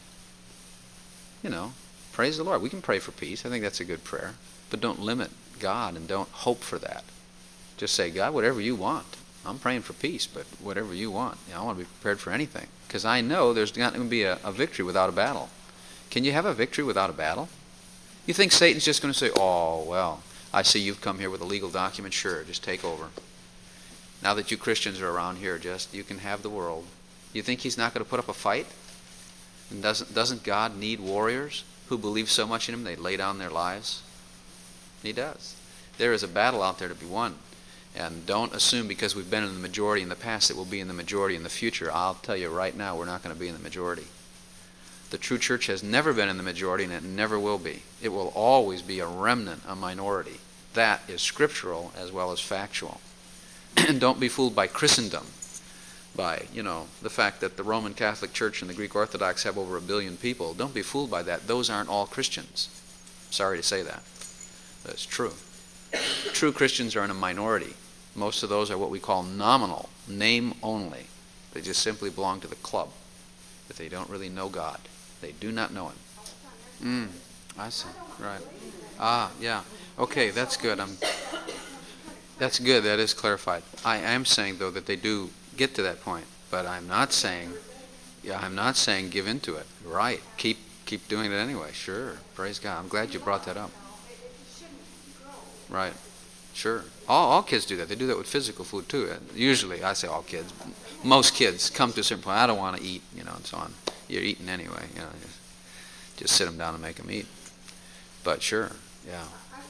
Praise the Lord. We can pray for peace. I think that's a good prayer. But don't limit God and don't hope for that. Just say, God, whatever you want. I'm praying for peace, but whatever you want. I want to be prepared for anything. Because I know there's not going to be a victory without a battle. Can you have a victory without a battle? You think Satan's just going to say, oh, well, I see you've come here with a legal document. Sure, just take over. Now that you Christians are around here, you can have the world. You think he's not going to put up a fight? And doesn't God need warriors who believe so much in him they lay down their lives? He does. There is a battle out there to be won. And don't assume because we've been in the majority in the past that we'll be in the majority in the future. I'll tell you right now, we're not going to be in the majority. The true church has never been in the majority, and it never will be. It will always be a remnant, a minority. That is scriptural as well as factual. And don't be fooled by Christendom, by, the fact that the Roman Catholic Church and the Greek Orthodox have over 1 billion people. Don't be fooled by that. Those aren't all Christians. Sorry to say that. That's true. True Christians are in a minority. Most of those are what we call nominal, name only. They just simply belong to the club. But they don't really know God. They do not know him. I see. Right. Yeah. Okay, that's good. That's good. That is clarified. I am saying, though, that they do get to that point. But I'm not saying give into it. Right. Keep doing it anyway. Sure. Praise God. I'm glad you brought that up. Right. Sure. All kids do that. They do that with physical food too. Usually, I say all kids. Most kids come to a certain point. I don't want to eat, and so on. You're eating anyway. Just sit them down and make them eat. But sure, yeah.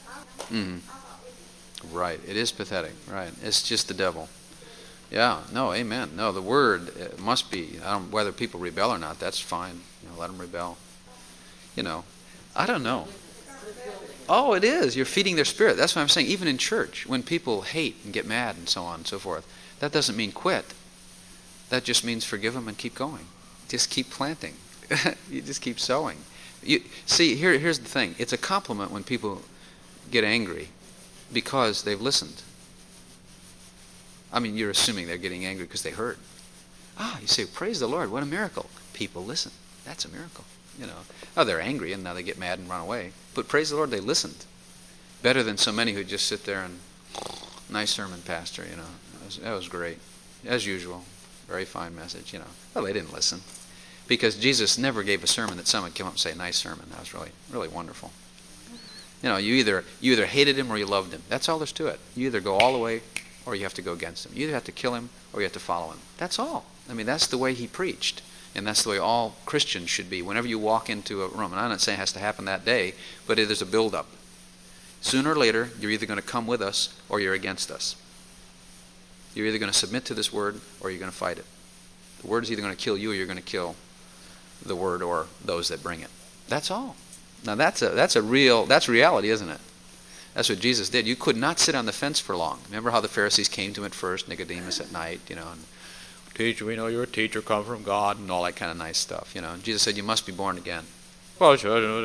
Right. It is pathetic. Right. It's just the devil. Yeah. No. Amen. No. The word must be. Whether people rebel or not, that's fine. Let them rebel. I don't know. Oh, it is. You're feeding their spirit. That's what I'm saying. Even in church, when people hate and get mad and so on and so forth, that doesn't mean quit. That just means forgive them and keep going. Just keep planting. You just keep sowing. See, here's the thing. It's a compliment when people get angry because they've listened. I mean, you're assuming they're getting angry because they heard. You say, praise the Lord, what a miracle. People listen. That's a miracle. Oh, they're angry and now they get mad and run away. But praise the Lord, they listened. Better than so many who just sit there and, nice sermon, Pastor, That was great. As usual. Very fine message, Well, they didn't listen. Because Jesus never gave a sermon that someone would come up and say, nice sermon. That was really, really wonderful. You either hated him or you loved him. That's all there's to it. You either go all the way or you have to go against him. You either have to kill him or you have to follow him. That's all. I mean, that's the way he preached. And that's the way all Christians should be. Whenever you walk into a room, and I'm not saying it has to happen that day, but it is a build-up. Sooner or later, you're either going to come with us or you're against us. You're either going to submit to this word or you're going to fight it. The word is either going to kill you or you're going to kill the word or those that bring it. That's all. Now that's reality, isn't it? That's what Jesus did. You could not sit on the fence for long. Remember how the Pharisees came to him at first, Nicodemus at night, and teacher, we know you're a teacher, come from God, and all that kind of nice stuff, And Jesus said, you must be born again. Well,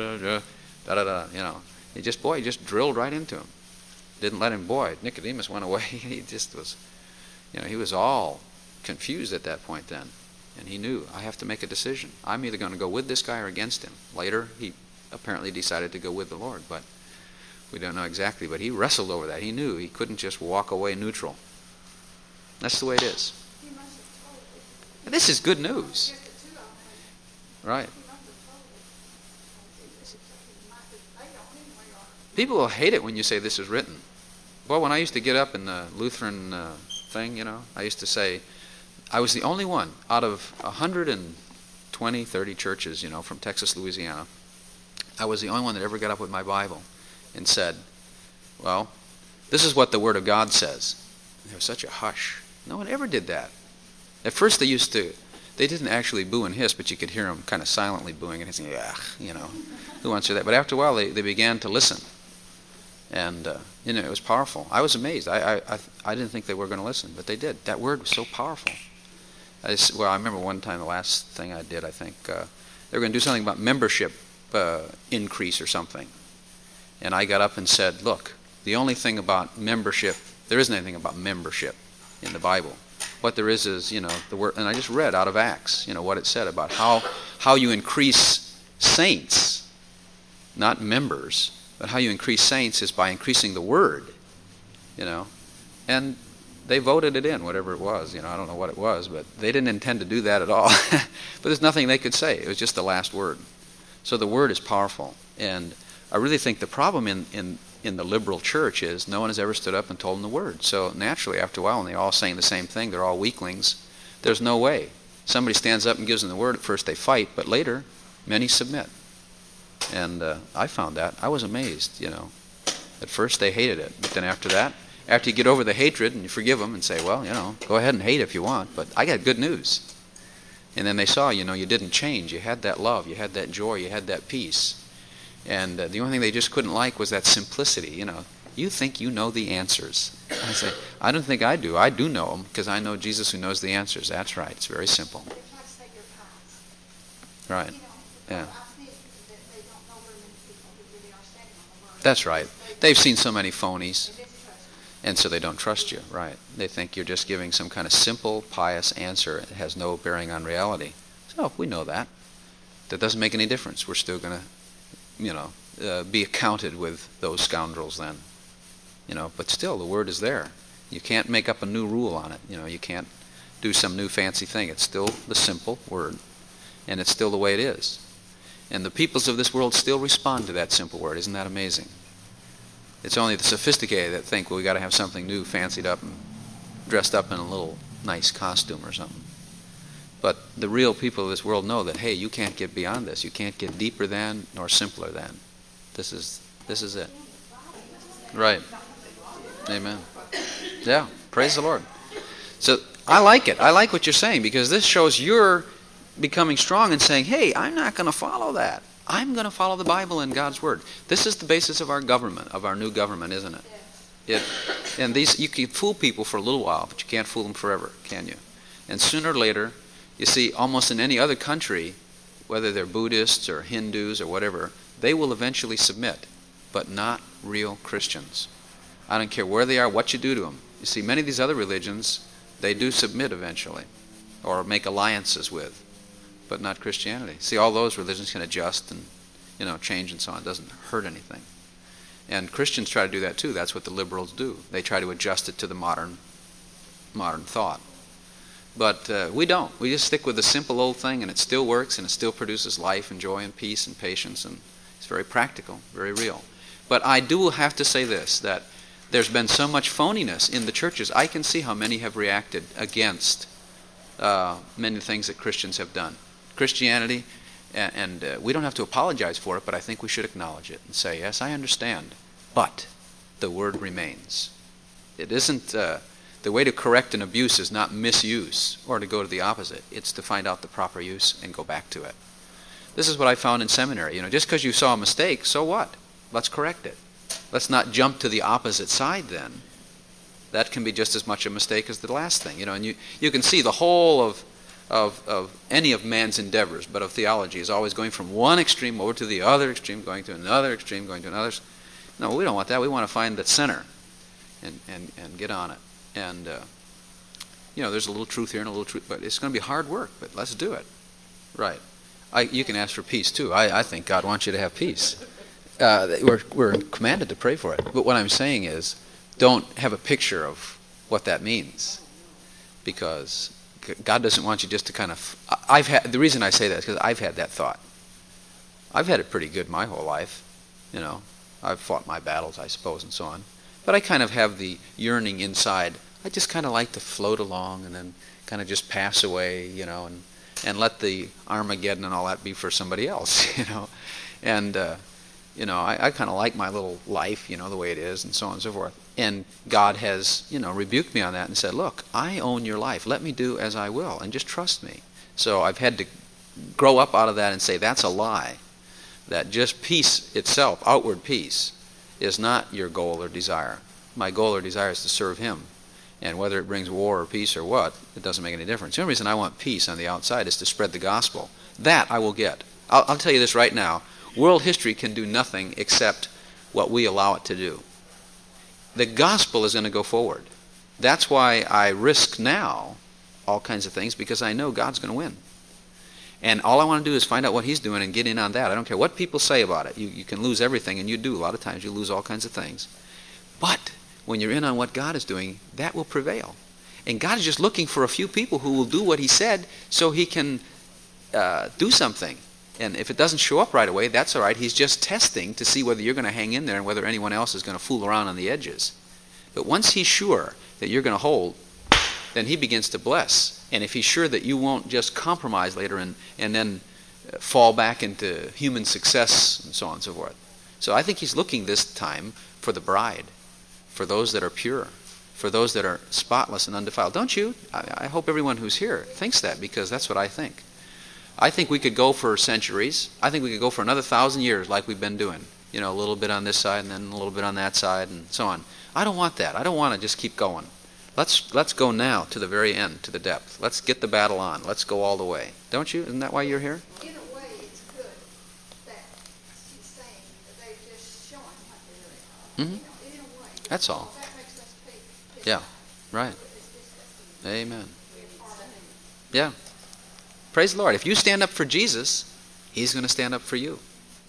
He just drilled right into him. Didn't let him, Nicodemus went away. He just was, he was all confused at that point then. And he knew, I have to make a decision. I'm either going to go with this guy or against him. Later, he apparently decided to go with the Lord, but we don't know exactly. But he wrestled over that. He knew he couldn't just walk away neutral. That's the way it is. This is good news. Right. People will hate it when you say this is written. Well, when I used to get up in the Lutheran thing, I used to say, I was the only one out of 120, 30 churches, from Texas, Louisiana. I was the only one that ever got up with my Bible and said, well, this is what the Word of God says. And there was such a hush. No one ever did that. At first they didn't actually boo and hiss, but you could hear them kind of silently booing and hissing, who wants to hear that? But after a while they began to listen. And, it was powerful. I was amazed. I didn't think they were going to listen, but they did. That word was so powerful. I remember one time, the last thing I did, I think, they were going to do something about membership increase or something. And I got up and said, look, the only thing about membership, there isn't anything about membership in the Bible. What there is, the word, and I just read out of Acts, what it said about how you increase saints, not members, but how you increase saints is by increasing the word, And they voted it in, whatever it was, I don't know what it was, but they didn't intend to do that at all. But there's nothing they could say. It was just the last word. So the word is powerful. And I really think the problem in the liberal church is no one has ever stood up and told them the word. So naturally, after a while, when they're all saying the same thing, they're all weaklings, there's no way. Somebody stands up and gives them the word. At first they fight, but later, many submit. And I found that. I was amazed, At first they hated it. But then after that, after you get over the hatred and you forgive them and say, well, go ahead and hate if you want, but I got good news. And then they saw, you didn't change. You had that love. You had that joy. You had that peace. And the only thing they just couldn't like was that simplicity. You think you know the answers. I say, I don't think I do. I do know them because I know Jesus who knows the answers. That's right. It's very simple. Right. Yeah. That's right. They've seen so many phonies. And so they don't trust you. Right. They think you're just giving some kind of simple, pious answer. It has no bearing on reality. So we know that. That doesn't make any difference. We're still going to be accounted with those scoundrels then. But still, the word is there. You can't make up a new rule on it. You can't do some new fancy thing. It's still the simple word, and it's still the way it is. And the peoples of this world still respond to that simple word. Isn't that amazing? It's only the sophisticated that think, well, we got to have something new, fancied up, and dressed up in a little nice costume or something. But the real people of this world know that, hey, you can't get beyond this. You can't get deeper than nor simpler than. This is it. Right. Amen. Yeah. Praise the Lord. So I like it. I like what you're saying because this shows you're becoming strong and saying, hey, I'm not going to follow that. I'm going to follow the Bible and God's Word. This is the basis of our government, of our new government, isn't it? And you can fool people for a little while, but you can't fool them forever, can you? And sooner or later, you see, almost in any other country, whether they're Buddhists or Hindus or whatever, they will eventually submit, but not real Christians. I don't care where they are, what you do to them. You see, many of these other religions, they do submit eventually, or make alliances with, but not Christianity. See, all those religions can adjust and, change and so on. It doesn't hurt anything. And Christians try to do that too. That's what the liberals do. They try to adjust it to the modern thought. But we don't. We just stick with the simple old thing, and it still works, and it still produces life and joy and peace and patience, and it's very practical, very real. But I do have to say this, that there's been so much phoniness in the churches. I can see how many have reacted against many things that Christians have done. Christianity, and we don't have to apologize for it, but I think we should acknowledge it and say, yes, I understand, but the word remains. It isn't... the way to correct an abuse is not misuse or to go to the opposite. It's to find out the proper use and go back to it. This is what I found in seminary. Just because you saw a mistake, so what? Let's correct it. Let's not jump to the opposite side then. That can be just as much a mistake as the last thing. And you can see the whole of any of man's endeavors, but of theology, is always going from one extreme over to the other extreme, going to another extreme, going to another. No, we don't want that. We want to find the center and get on it. And, there's a little truth here and a little truth, but it's going to be hard work, but let's do it. Right. You can ask for peace, too. I think God wants you to have peace. We're commanded to pray for it. But what I'm saying is, don't have a picture of what that means, because God doesn't want you just to kind of... the reason I say that is because I've had that thought. I've had it pretty good my whole life. I've fought my battles, I suppose, and so on. But I kind of have the yearning inside. I just kind of like to float along and then kind of just pass away, and let the Armageddon and all that be for somebody else, And I kind of like my little life, the way it is, and so on and so forth. And God has, rebuked me on that and said, look, I own your life. Let me do as I will, and just trust me. So I've had to grow up out of that and say that's a lie. That just peace itself, outward peace, is not your goal or desire. My goal or desire is to serve Him. And whether it brings war or peace or what, it doesn't make any difference. The only reason I want peace on the outside is to spread the gospel. That I will get. I'll tell you this right now. World history can do nothing except what we allow it to do. The gospel is going to go forward. That's why I risk now all kinds of things, because I know God's going to win. And all I want to do is find out what He's doing and get in on that. I don't care what people say about it. You can lose everything, and you do. A lot of times you lose all kinds of things. But when you're in on what God is doing, that will prevail. And God is just looking for a few people who will do what He said so He can do something. And if it doesn't show up right away, that's all right. He's just testing to see whether you're going to hang in there and whether anyone else is going to fool around on the edges. But once He's sure that you're going to hold, then He begins to bless. And if He's sure that you won't just compromise later and then fall back into human success and so on and so forth. So I think He's looking this time for the bride, for those that are pure, for those that are spotless and undefiled. Don't you? I hope everyone who's here thinks that, because that's what I think. I think we could go for centuries. I think we could go for another 1,000 years like we've been doing. A little bit on this side and then a little bit on that side and so on. I don't want that. I don't want to just keep going. Let's go now to the very end, to the depth. Let's get the battle on. Let's go all the way. Don't you? Isn't that why you're here? In a way, it's good that she's saying that they're just showing what they're doing. Mm-hmm. In a way. That's all. That makes us pay Yeah, right. Amen. Yeah. Praise the Lord. If you stand up for Jesus, He's going to stand up for you.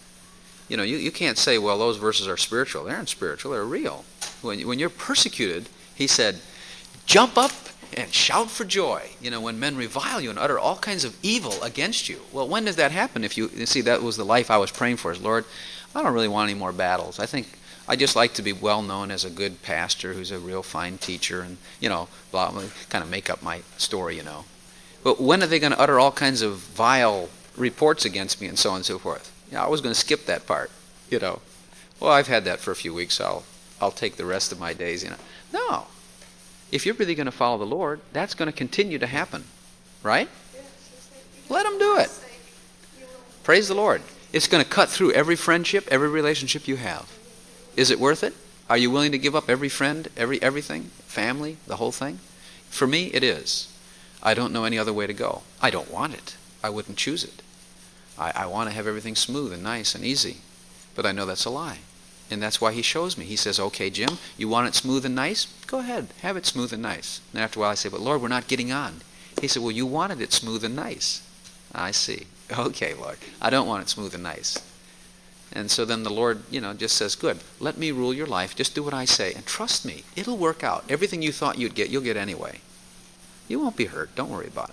You can't say, well, those verses are spiritual. They aren't spiritual. They're real. When you're persecuted, He said, jump up and shout for joy. When men revile you and utter all kinds of evil against you. Well, when does that happen? You see, that was the life I was praying for. Is, Lord, I don't really want any more battles. I just like to be well known as a good pastor who's a real fine teacher, and blah, kind of make up my story. But when are they going to utter all kinds of vile reports against me and so on and so forth? I was going to skip that part. Well, I've had that for a few weeks. I'll take the rest of my days. No. If you're really going to follow the Lord, that's going to continue to happen, right? Let Him do it. Praise the Lord. It's going to cut through every friendship, every relationship you have. Is it worth it? Are you willing to give up every friend, everything, family, the whole thing? For me, it is. I don't know any other way to go. I don't want it. I wouldn't choose it. I want to have everything smooth and nice and easy. But I know that's a lie. And that's why He shows me. He says, okay, Jim, you want it smooth and nice? Go ahead. Have it smooth and nice. And after a while I say, but Lord, we're not getting on. He said, well, you wanted it smooth and nice. I see. Okay, Lord. I don't want it smooth and nice. And so then the Lord, just says, good. Let me rule your life. Just do what I say. And trust me. It'll work out. Everything you thought you'd get, you'll get anyway. You won't be hurt. Don't worry about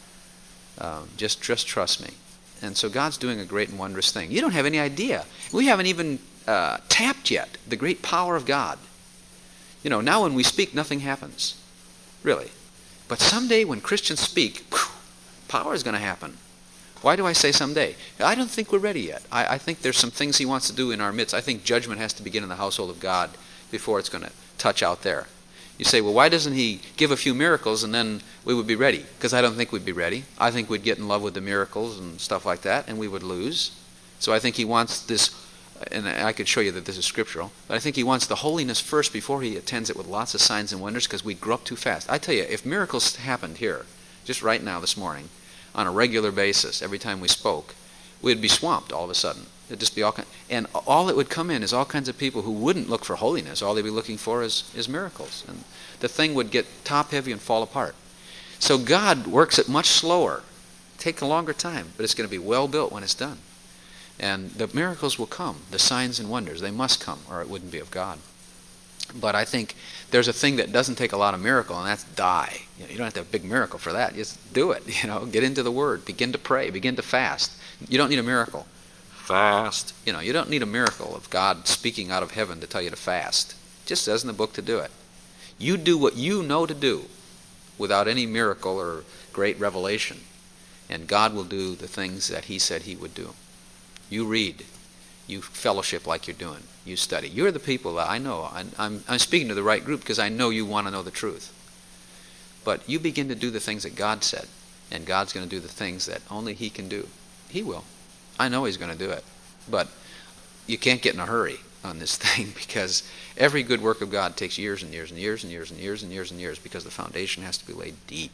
it. Just trust me. And so God's doing a great and wondrous thing. You don't have any idea. We haven't even tapped yet the great power of God. Now when we speak, nothing happens. Really. But someday when Christians speak, power is going to happen. Why do I say someday? I don't think we're ready yet. I think there's some things He wants to do in our midst. I think judgment has to begin in the household of God before it's going to touch out there. You say, well, why doesn't He give a few miracles and then we would be ready? Because I don't think we'd be ready. I think we'd get in love with the miracles and stuff like that, and we would lose. So I think He wants this, and I could show you that this is scriptural, but I think He wants the holiness first before He attends it with lots of signs and wonders, because we grow up too fast. I tell you, if miracles happened here, just right now this morning, on a regular basis, every time we spoke, we'd be swamped all of a sudden. It'd just be and all that would come in is all kinds of people who wouldn't look for holiness. All they'd be looking for is miracles. And the thing would get top heavy and fall apart. So God works it much slower. Take a longer time, but it's going to be well built when it's done. And the miracles will come. The signs and wonders, they must come, or it wouldn't be of God. But I think there's a thing that doesn't take a lot of miracle, and that's die. You don't have to have a big miracle for that. Just do it. Get into the Word. Begin to pray. Begin to fast. You don't need a miracle. Fast. You don't need a miracle of God speaking out of heaven to tell you to fast. It just says in the book to do it. You do what you know to do without any miracle or great revelation, and God will do the things that He said He would do. You read. You fellowship like you're doing. You study. You're the people that I know. I'm speaking to the right group because I know you want to know the truth. But you begin to do the things that God said, and God's going to do the things that only He can do. He will. I know He's going to do it. But you can't get in a hurry on this thing, because every good work of God takes years and years and years and years and years and years and years, because the foundation has to be laid deep.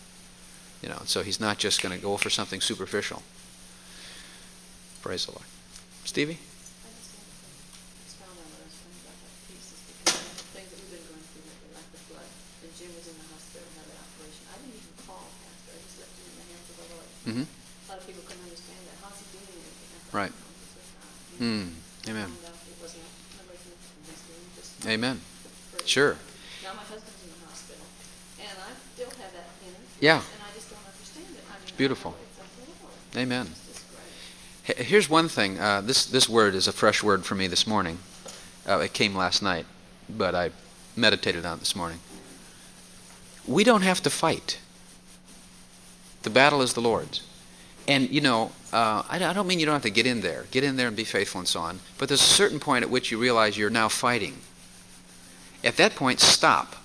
So He's not just going to go for something superficial. Praise the Lord. Stevie? I just want to expound on what I was saying about that peace, is because the things that we've been going through lately, like the flood, and Jim was in the hospital and had that operation. I didn't even call Pastor. I just left him in the hands of the Lord. Mm-hmm. A lot of people couldn't understand that. How's he doing anything? Right. Amen. It wasn't, nobody could convince me. Just Amen. prayed. Sure. Now my husband's in the hospital, and I still have that in it. Yeah. And I just don't understand it. I mean, Beautiful. It's like the Lord. Amen. It's just great. Here's one thing. This word is a fresh word for me this morning. It came last night, but I meditated on it this morning. We don't have to fight. The battle is the Lord's. And, I don't mean you don't have to get in there. Get in there and be faithful and so on. But there's a certain point at which you realize you're now fighting. At that point, stop.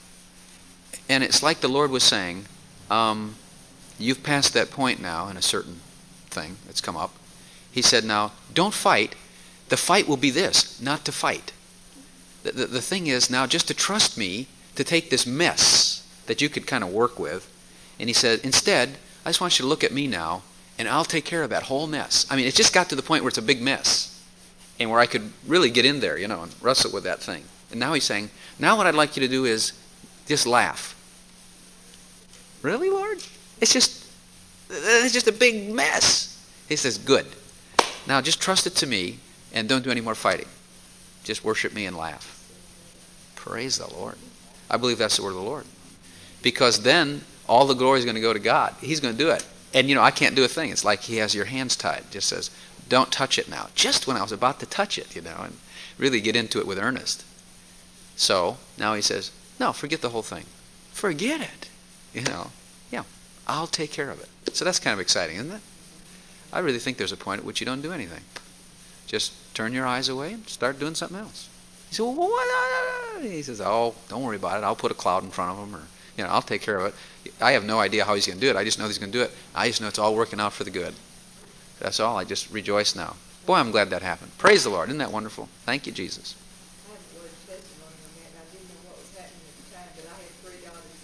And it's like the Lord was saying, you've passed that point now in a certain thing that's come up. He said, now, don't fight. The fight will be this, not to fight. The thing is now just to trust me to take this mess that you could kind of work with. And He said, instead, I just want you to look at me now, and I'll take care of that whole mess. I mean, it just got to the point where it's a big mess, and where I could really get in there, and wrestle with that thing. And now He's saying, now what I'd like you to do is just laugh. Really, Lord? It's just a big mess. He says, good. Now just trust it to me, and don't do any more fighting. Just worship me and laugh. Praise the Lord. I believe that's the word of the Lord. Because then all the glory is going to go to God. He's going to do it. And, I can't do a thing. It's like He has your hands tied. Just says, don't touch it now. Just when I was about to touch it, and really get into it with earnest. So now He says, no, forget the whole thing. Forget it. Yeah, I'll take care of it. So that's kind of exciting, isn't it? I really think there's a point at which you don't do anything. Just turn your eyes away and start doing something else. He said, well, what? He says, oh, don't worry about it. I'll put a cloud in front of him, or I'll take care of it. I have no idea how He's going to do it. I just know He's going to do it. I just know it's all working out for the good. That's all. I just rejoice now. Boy, I'm glad that happened. Praise the Lord. Isn't that wonderful? Thank you, Jesus. I have a word of testimony on that. I didn't know what was happening at the time, but I had 3 daughters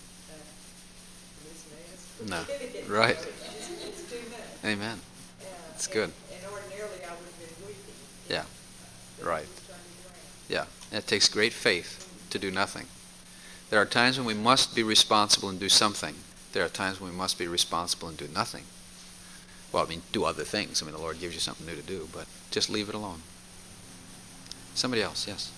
that this mess. No. Right. It's too much. Amen. It's good. And ordinarily I would have been weeping. Yeah. Right. Just trying to drown. Yeah. It takes great faith to do nothing. There are times when we must be responsible and do something. There are times when we must be responsible and do nothing. Well, do other things. The Lord gives you something new to do, but just leave it alone. Somebody else, yes.